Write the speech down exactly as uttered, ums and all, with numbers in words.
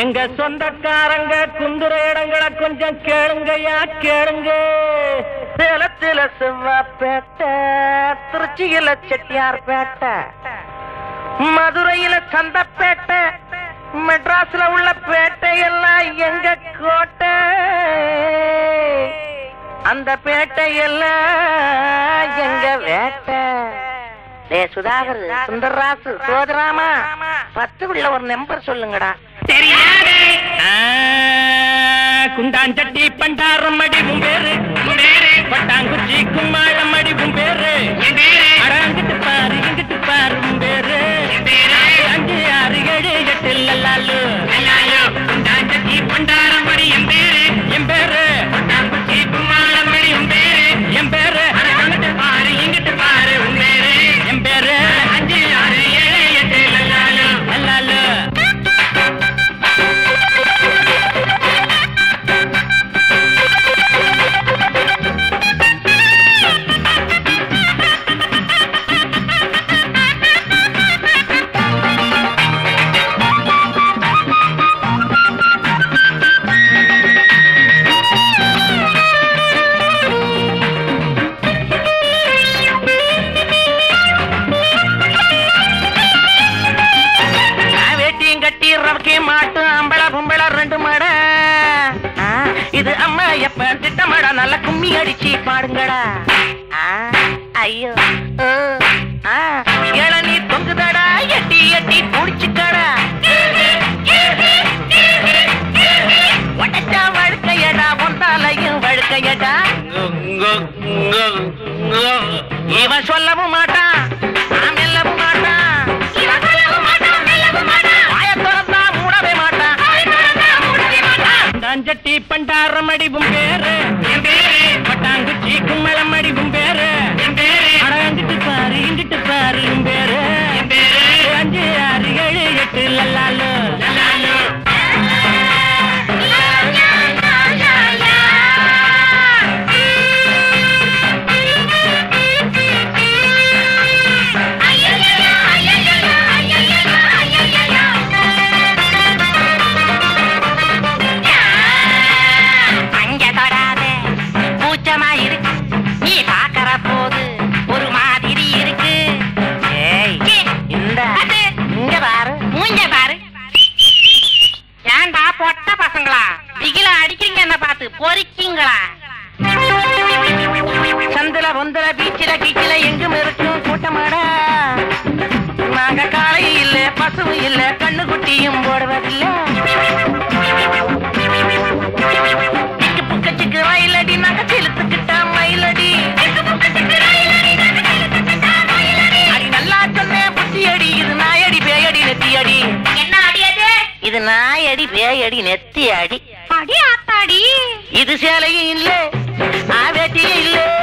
எங்க சொந்தக்காரங்க குந்துற இடங்களை கொஞ்சம் கேளுங்கயா கேளுங்க. சேலத்தில செவ்வாப்பேட்டை, திருச்சியில செட்டியார்பேட்டை, மதுரையில சந்தப்பேட்டை, மெட்ராஸ்ல உள்ள பேட்டையெல்லாம் எங்க கோட்டை. அந்த பேட்டையெல்லாம் எங்க வேட்டை. சுதாகர், சுந்தர்ராசு, சோதராமா, பத்துக்குள்ள ஒரு நம்பர் சொல்லுங்கடா. குண்டாஞ்சட்டி பண்டாரம் அடிவும் பேரு, பட்டாங்குச்சி கும்மாளம் அடிவும் பேரு, அடங்கிட்டு பாரு இங்கிட்டு பாரு பேரு, அஞ்சு ஆறு ஏழு எட்டு லல்லாலு. குண்டாஞ்சட்டி பண்டாரம் அடி என் பேரு, என் பேரு பட்டாங்குச்சி கும்மாளம் அடி உன் பேரு, என் பேரு அடங்கிட்டு பாரு இங்கிட்டு பாரு உன் பேரு, என் பேரு அஞ்சு ஆறு ஏழு எட்டு லல்லாலு லல்லாலு. இது அம்மா எப்ப திட்டமாடா, நல்ல கும்மி அடிச்சு பாடுங்கடா. ஐயோ இளநீ தொங்குதடா, எட்டி எட்டி குடிச்சுக்கடா. உடச்சா வழுக்கையடா, ஒன்றாலையும் வழுக்கையடா. இவன் சொல்லவும் மாட்டான், நான் மெல்லவும் மாட்டான். அஞ்சட்டி பண்டாரம் அடிவும் பேரு, பட்டாங்குச்சி கும்மளம் அடிவும் பேரு, அடங்கிட்டு பாரு இங்கிட்டு பாரு பேரு, அஞ்சு ஆறு ஏழு எட்டு லல்லாலு லல்லாலு. சந்தில பொந்தல பீச்சில கீச்சில எங்கும் இருக்கும் கூட்டமாடா. நாங்க காலை இல்ல பசுவு இல்ல, கண்ணு குட்டியும் போடுவதில்லை. சிக்கு புக்கச்சுக்கு வயலடி, நாங்க செலுத்துக்கிட்டா மயிலடி. அடி நல்லா சொன்ன புத்தி அடி, இது நாயடி பேயடி நெத்தி அடி. என்ன அடியது? இது நாயடி பேயடி நெத்தி அடி. அடி ஆத்தாடி, இது சேலையும் இல்ல, வேட்டியும் இல்ல.